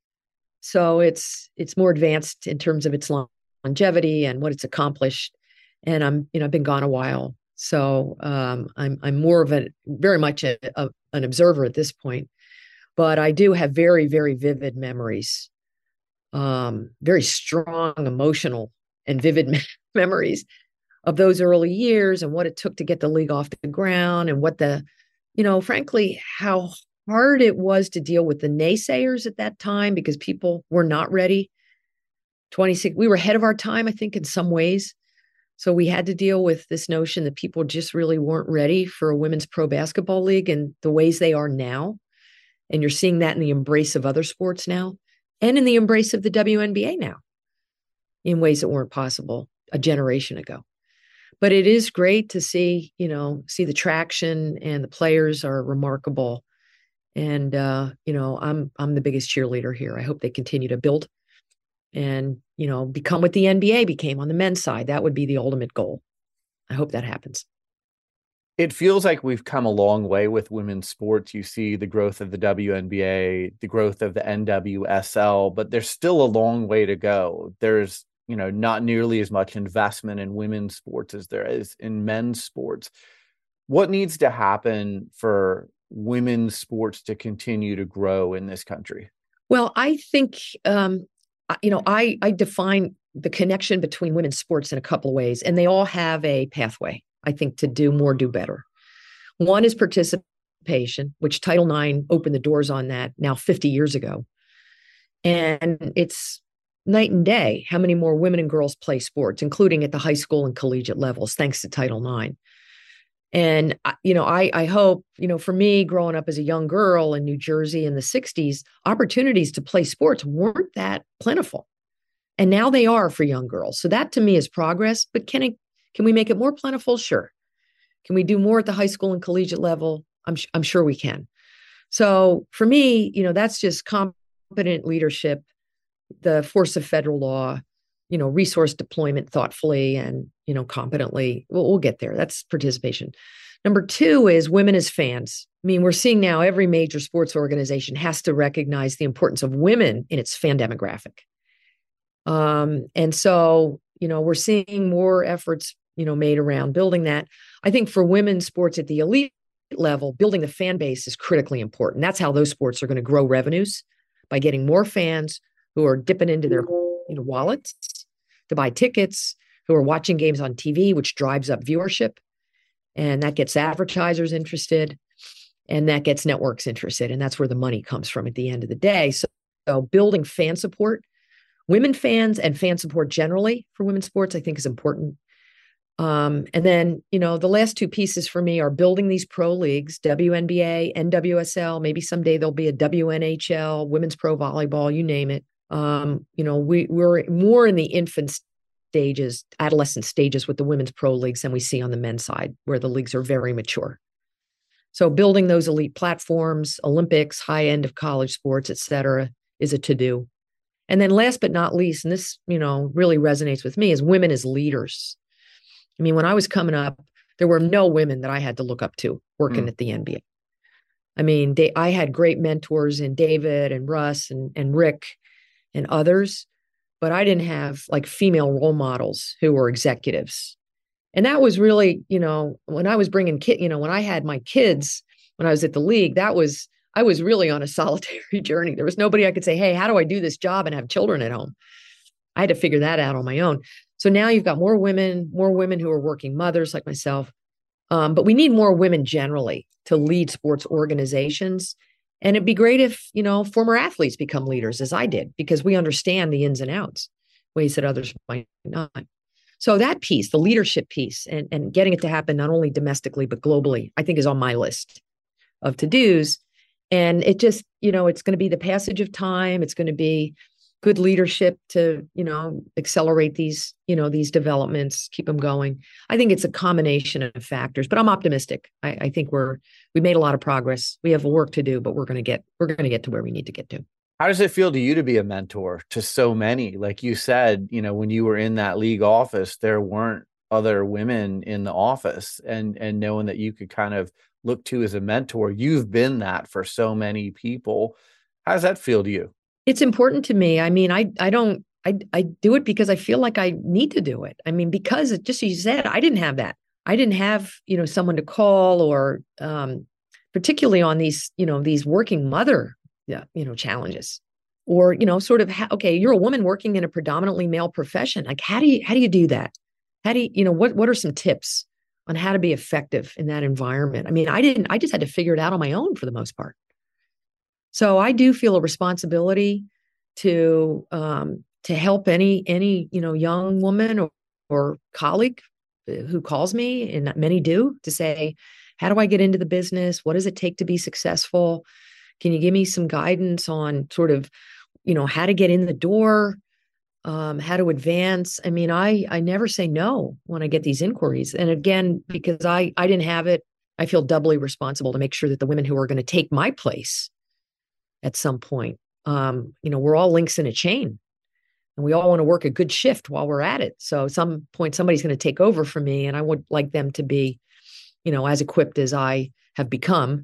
So it's, it's more advanced in terms of its longevity and what it's accomplished. And I'm, you know, I've been gone a while. So um, I'm, I'm more of a, very much a, a, an observer at this point, but I do have very, very vivid memories, um, very strong emotional and vivid me- memories of those early years and what it took to get the league off the ground, and what the, you know, frankly, how hard it was to deal with the naysayers at that time, because people were not ready. twenty-six, we were ahead of our time, I think, in some ways. So we had to deal with this notion that people just really weren't ready for a women's pro basketball league in the ways they are now. And you're seeing that in the embrace of other sports now, and in the embrace of the W N B A now, in ways that weren't possible a generation ago. but it is great to see, you know, see the traction, and the players are remarkable. And, uh, you know, I'm, I'm the biggest cheerleader here. I hope they continue to build and, you know, become what the N B A became on the men's side. That would be the ultimate goal. I hope that happens. It feels like we've come a long way with women's sports. You see the growth of the W N B A, the growth of the N W S L, but there's still a long way to go. There's, you know, not nearly as much investment in women's sports as there is in men's sports. What needs to happen for women's sports to continue to grow in this country? Well, I think, um, you know, I, I define the connection between women's sports in a couple of ways, and they all have a pathway, I think, to do more, do better. One is participation, which Title nine opened the doors on that now fifty years ago. And it's night and day how many more women and girls play sports, including at the high school and collegiate levels, thanks to Title nine. And, you know, I, I hope, you know, for me, growing up as a young girl in New Jersey in the sixties, opportunities to play sports weren't that plentiful. And now they are for young girls. So that to me is progress. But can it, can we make it more plentiful? Sure. Can we do more at the high school and collegiate level? I'm, I'm sure we can. So for me, you know, that's just competent leadership, the force of federal law, you know, resource deployment thoughtfully and, you know, competently. We'll, we'll get there. That's participation. Number two is women as fans. I mean, we're seeing now every major sports organization has to recognize the importance of women in its fan demographic. Um, and so, you know, we're seeing more efforts, you know, made around building that. I think for women's sports at the elite level, building the fan base is critically important. That's how those sports are going to grow revenues, by getting more fans who are dipping into their, you know, wallets to buy tickets, who are watching games on T V, which drives up viewership. And that gets advertisers interested, and that gets networks interested. And that's where the money comes from at the end of the day. So, so building fan support, women fans and fan support generally for women's sports, I think is important. Um, and then, you know, the last two pieces for me are building these pro leagues, W N B A, N W S L, maybe someday there'll be a W N H L, women's pro volleyball, you name it. Um, you know, we, we're more in the infant stages, adolescent stages with the women's pro leagues than we see on the men's side, where the leagues are very mature. So building those elite platforms, Olympics, high end of college sports, et cetera, is a to-do. And then last but not least, and this, you know, really resonates with me, is women as leaders. I mean, when I was coming up, there were no women that I had to look up to working mm. at the N B A. I mean, they, I had great mentors in David and Russ and, and Rick and others, but I didn't have like female role models who were executives. And that was really, you know, when I was bringing kid, you know, when I had my kids, when I was at the league, that was, I was really on a solitary journey. There was nobody I could say, hey, how do I do this job and have children at home? I had to figure that out on my own. So now you've got more women, more women who are working mothers like myself. Um, but we need more women generally to lead sports organizations. And it'd be great if, you know, former athletes become leaders, as I did, because we understand the ins and outs, ways that others might not. So that piece, the leadership piece, and, and getting it to happen not only domestically, but globally, I think is on my list of to-dos. And it just, you know, it's going to be the passage of time. It's going to be good leadership to, you know, accelerate these, you know, these developments, keep them going. I think it's a combination of factors, but I'm optimistic. I, I think we're, we made a lot of progress. We have work to do, but we're going to get, we're going to get to where we need to get to. How does it feel to you to be a mentor to so many? Like you said, you know, when you were in that league office, there weren't other women in the office, and, and knowing that you could kind of look to as a mentor, you've been that for so many people. How does that feel to you? It's important to me. I mean, I I don't, I I do it because I feel like I need to do it. I mean, because it, just as you said, I didn't have that. I didn't have, you know, someone to call, or um, particularly on these, you know, these working mother, yeah, you know, challenges, or, you know, sort of, ha- okay, you're a woman working in a predominantly male profession. Like, how do you, how do you do that? How do you, you know, what, what are some tips on how to be effective in that environment? I mean, I didn't, I just had to figure it out on my own for the most part. So I do feel a responsibility to um, to help any any you know young woman or, or colleague who calls me, and many do, to say, how do I get into the business? What does it take to be successful? Can you give me some guidance on sort of, you know, how to get in the door? um, how to advance. I mean, I I never say no when I get these inquiries. And again, because I I didn't have it, I feel doubly responsible to make sure that the women who are going to take my place at some point, um, you know, we're all links in a chain. And we all want to work a good shift while we're at it. So at some point, somebody's going to take over for me, and I would like them to be, you know, as equipped as I have become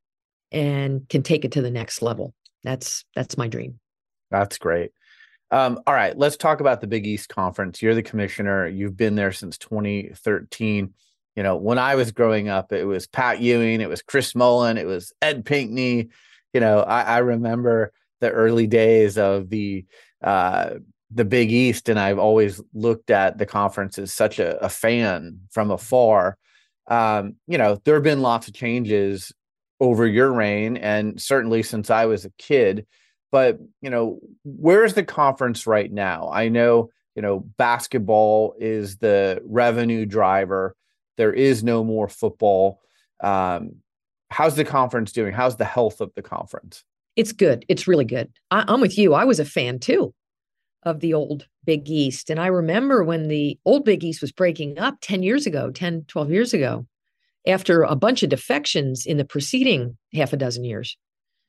and can take it to the next level. That's that's my dream. That's great. Um, all right, let's talk about the Big East Conference. You're the commissioner. You've been there since twenty thirteen. You know, when I was growing up, it was Pat Ewing, it was Chris Mullin, it was Ed Pinckney. You know, I, I remember the early days of the uh, the Big East, and I've always looked at the conference as such a, a fan from afar. Um, you know, there have been lots of changes over your reign, and certainly since I was a kid. But, you know, where's the conference right now? I know, you know, basketball is the revenue driver. There is no more football. Um, how's the conference doing? How's the health of the conference? It's good. It's really good. I, I'm with you. I was a fan, too, of the old Big East. And I remember when the old Big East was breaking up ten years ago, ten, twelve years ago, after a bunch of defections in the preceding half a dozen years.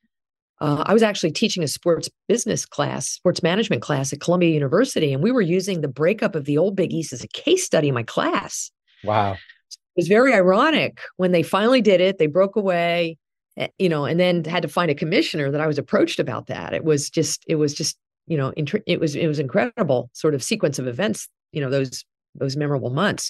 Uh, I was actually teaching a sports business class, sports management class at Columbia University, and we were using the breakup of the old Big East as a case study in my class. Wow. It was very ironic when they finally did it. They broke away, you know, and then had to find a commissioner that I was approached about that. It was just, it was just, you know, int- it was, it was incredible sort of sequence of events, you know, those, those memorable months.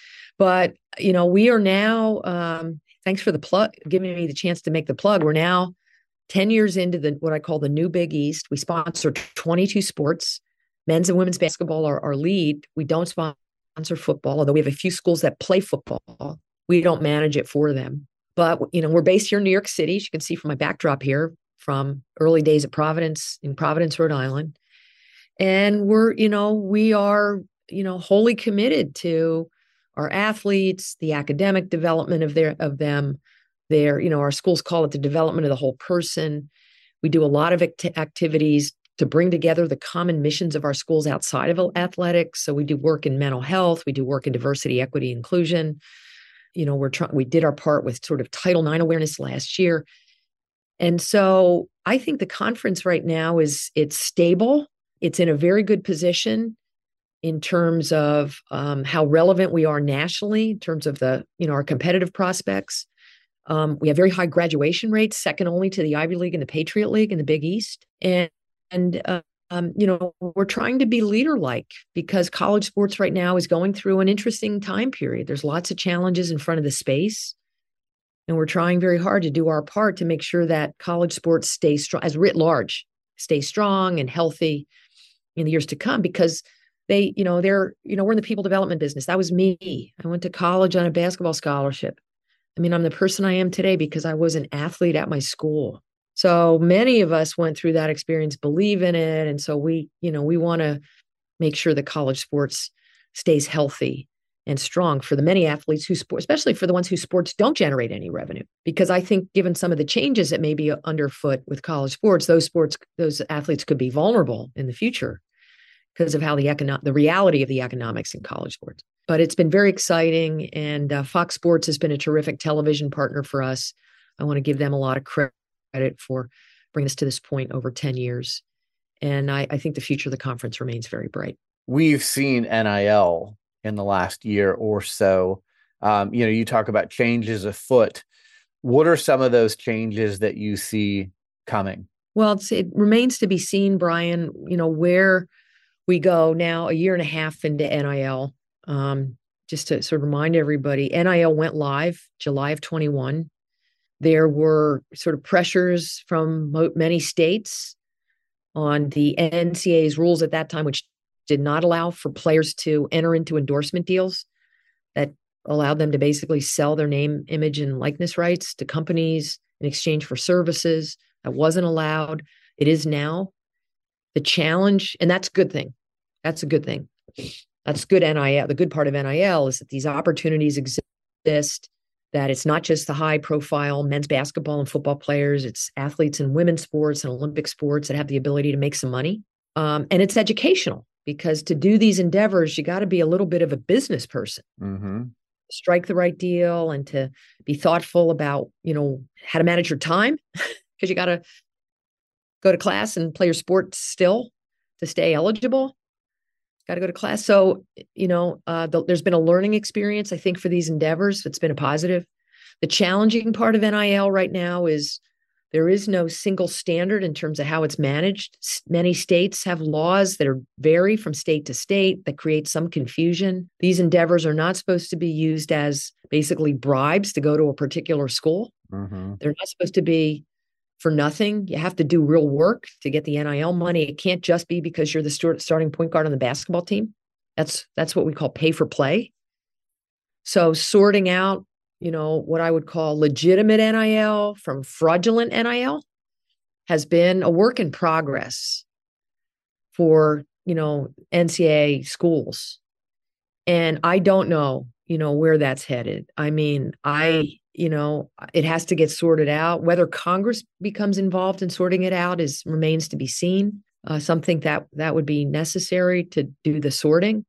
But, you know, we are now, um, thanks for the plug, giving me the chance to make the plug. We're now ten years into the what I call the new Big East. We sponsor twenty-two sports. Men's and women's basketball are our lead. We don't sponsor football, although we have a few schools that play football. We don't manage it for them. But, you know, we're based here in New York City, as you can see from my backdrop here, from early days at Providence, in Providence, Rhode Island. And we're, you know, we are, you know, wholly committed to our athletes, the academic development of their of them. There, you know, our schools call it the development of the whole person. We do a lot of act- activities to bring together the common missions of our schools outside of athletics. So we do work in mental health. We do work in diversity, equity, inclusion. You know, we're trying, we did our part with sort of Title nine awareness last year. And so I think the conference right now is, it's stable. It's in a very good position in terms of um, how relevant we are nationally, in terms of the, you know, our competitive prospects. Um, we have very high graduation rates, second only to the Ivy League and the Patriot League in the Big East. And, and uh, um, you know, we're trying to be leader-like because college sports right now is going through an interesting time period. There's lots of challenges in front of the space. And we're trying very hard to do our part to make sure that college sports stay strong, as writ large, stay strong and healthy in the years to come because they, you know, they're, you know, we're in the people development business. That was me. I went to college on a basketball scholarship. I mean, I'm the person I am today because I was an athlete at my school. So many of us went through that experience, believe in it. And so we, you know, we want to make sure that college sports stays healthy and strong for the many athletes who sport, especially for the ones whose sports don't generate any revenue. Because I think given some of the changes that may be underfoot with college sports, those sports, those athletes could be vulnerable in the future because of how the econo- the reality of the economics in college sports. But it's been very exciting, and uh, Fox Sports has been a terrific television partner for us. I want to give them a lot of credit for bringing us to this point over ten years. And I, I think the future of the conference remains very bright. We've seen N I L in the last year or so. Um, you know, you talk about changes afoot. What are some of those changes that you see coming? Well, it's, it remains to be seen, Brian, you know, where we go now a year and a half into N I L. Um, just to sort of remind everybody, N I L went live July of twenty-one. There were sort of pressures from mo- many states on the N C A A's rules at that time, which did not allow for players to enter into endorsement deals that allowed them to basically sell their name, image, and likeness rights to companies in exchange for services. That wasn't allowed. It is now. The challenge, and that's a good thing. That's a good thing. That's good N I L. The good part of N I L is that these opportunities exist, that it's not just the high profile men's basketball and football players. It's athletes in women's sports and Olympic sports that have the ability to make some money. Um, and it's educational because to do these endeavors, you got to be a little bit of a business person. Mm-hmm. Strike the right deal and to be thoughtful about, you know, how to manage your time, because you got to go to class and play your sport still to stay eligible. Got to go to class. So, you know, uh, the, there's been a learning experience, I think, for these endeavors. It's been a positive. The challenging part of N I L right now is there is no single standard in terms of how it's managed. Many states have laws that are vary from state to state that create some confusion. These endeavors are not supposed to be used as basically bribes to go to a particular school. Mm-hmm. They're not supposed to be for nothing. You have to do real work to get the N I L money. It can't just be because you're the start, starting point guard on the basketball team. That's that's what we call pay for play. So sorting out, you know, what I would call legitimate N I L from fraudulent N I L has been a work in progress for, you know, N C double A schools. And I don't know, you know, where that's headed. I mean, I, you know, it has to get sorted out. Whether Congress becomes involved in sorting it out is remains to be seen. Uh, something that that would be necessary to do the sorting.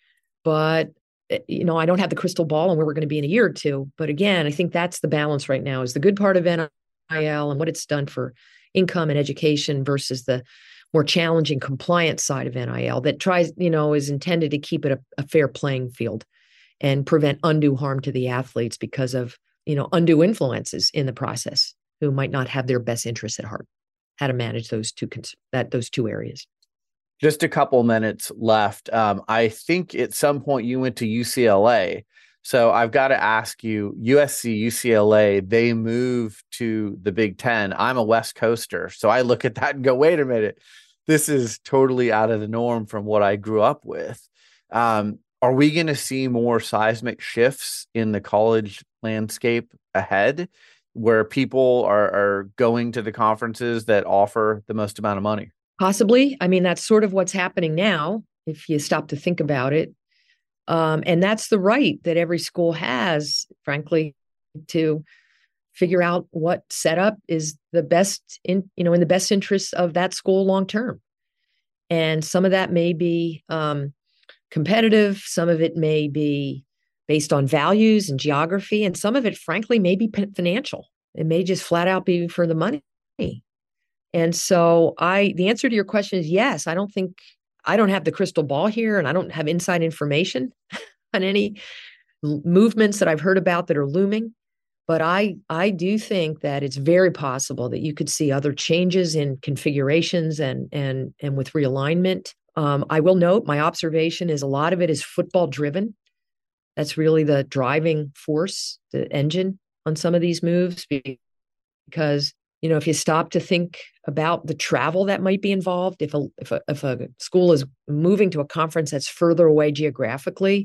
But you know, I don't have the crystal ball on where we're going to be in a year or two. But again, I think that's the balance right now is the good part of N I L and what it's done for income and education versus the more challenging compliance side of N I L that tries, you know, is intended to keep it a, a fair playing field and prevent undue harm to the athletes because of, you know, undue influences in the process who might not have their best interests at heart. How to manage those two, that those two areas. Just a couple minutes left. Um, I think at some point you went to U C L A. So I've got to ask you, U S C, U C L A, they moved to the Big Ten. I'm a West Coaster. So I look at that and go, wait a minute, this is totally out of the norm from what I grew up with. Um, are we going to see more seismic shifts in the college landscape ahead where people are, are going to the conferences that offer the most amount of money? Possibly. I mean, that's sort of what's happening now, if you stop to think about it. Um, and that's the right that every school has, frankly, to figure out what setup is the best in, you know, in the best interests of that school long term. And some of that may be um, competitive. Some of it may be based on values and geography. And some of it, frankly, may be financial. It may just flat out be for the money. And so I, the answer to your question is yes. I don't think, I don't have the crystal ball here and I don't have inside information on any movements that I've heard about that are looming. But I, I do think that it's very possible that you could see other changes in configurations and, and, and with realignment. Um, I will note my observation is a lot of it is football driven. That's really the driving force, the engine on some of these moves, because you know, if you stop to think about the travel that might be involved, if a, if a if a school is moving to a conference that's further away geographically,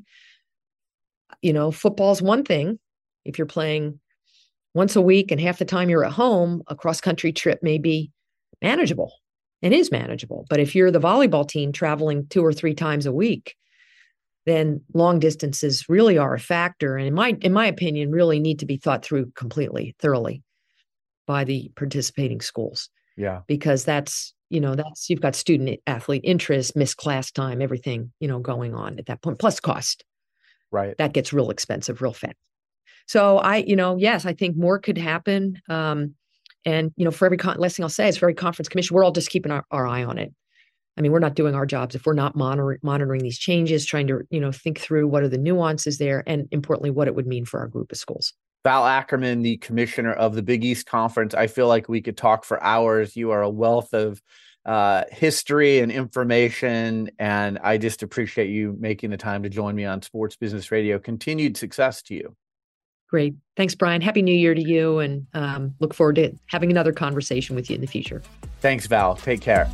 you know, football's one thing. If you're playing once a week and half the time you're at home, a cross-country trip may be manageable and is manageable. But if you're the volleyball team traveling two or three times a week, then long distances really are a factor. And in my in my opinion, really need to be thought through completely, thoroughly by the participating schools. Yeah. Because that's, you know, that's, you've got student athlete interest, missed class time, everything, you know, going on at that point, plus cost. Right. That gets real expensive real fast. So I, you know, yes, I think more could happen. Um, and, you know, for every, con- last thing I'll say is for every conference commission, we're all just keeping our, our eye on it. I mean, we're not doing our jobs if we're not monitor- monitoring these changes, trying to, you know, think through what are the nuances there and importantly, what it would mean for our group of schools. Val Ackerman, the commissioner of the Big East Conference. I feel like we could talk for hours. You are a wealth of uh, history and information, and I just appreciate you making the time to join me on Sports Business Radio. Continued success to you. Great. Thanks, Brian. Happy New Year to you, and um, look forward to having another conversation with you in the future. Thanks, Val. Take care.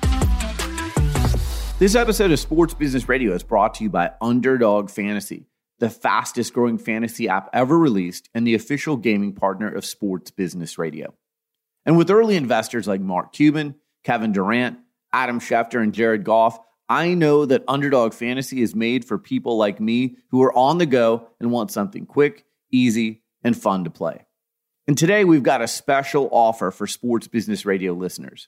This episode of Sports Business Radio is brought to you by Underdog Fantasy, the fastest growing fantasy app ever released and the official gaming partner of Sports Business Radio. And with early investors like Mark Cuban, Kevin Durant, Adam Schefter, and Jared Goff, I know that Underdog Fantasy is made for people like me who are on the go and want something quick, easy, and fun to play. And today we've got a special offer for Sports Business Radio listeners.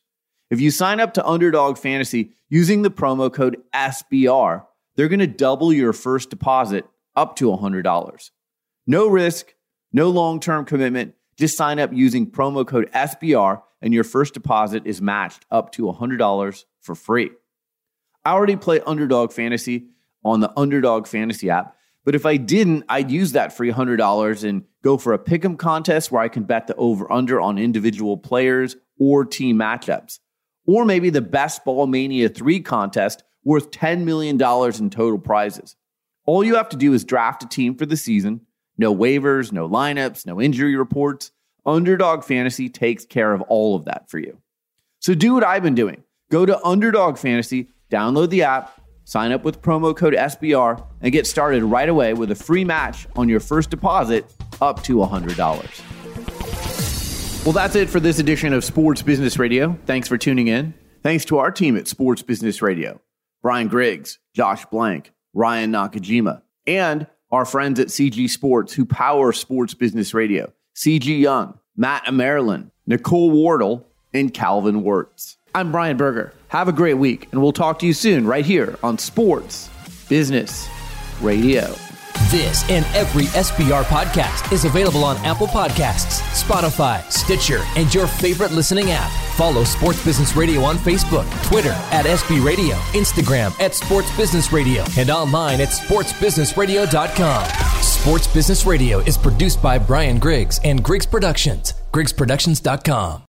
If you sign up to Underdog Fantasy using the promo code S B R, they're going to double your first deposit up to one hundred dollars. No risk, no long-term commitment. Just sign up using promo code S B R and your first deposit is matched up to one hundred dollars for free. I already play Underdog Fantasy on the Underdog Fantasy app, but if I didn't, I'd use that free one hundred dollars and go for a pick'em contest where I can bet the over-under on individual players or team matchups. Or maybe the Best Ball Mania three contest worth ten million dollars in total prizes. All you have to do is draft a team for the season. No waivers, no lineups, no injury reports. Underdog Fantasy takes care of all of that for you. So do what I've been doing. Go to Underdog Fantasy, download the app, sign up with promo code S B R, and get started right away with a free match on your first deposit up to one hundred dollars. Well, that's it for this edition of Sports Business Radio. Thanks for tuning in. Thanks to our team at Sports Business Radio, Brian Griggs, Josh Blank, Ryan Nakajima, and our friends at C G Sports who power Sports Business Radio, C G Young, Matt Amerlin, Nicole Wardle, and Calvin Wirtz. I'm Brian Berger. Have a great week, and we'll talk to you soon right here on Sports Business Radio. This and every S B R podcast is available on Apple Podcasts, Spotify, Stitcher, and your favorite listening app. Follow Sports Business Radio on Facebook, Twitter at S B Radio, Instagram at Sports Business Radio, and online at sports business radio dot com. Sports Business Radio is produced by Brian Griggs and Griggs Productions, griggs productions dot com.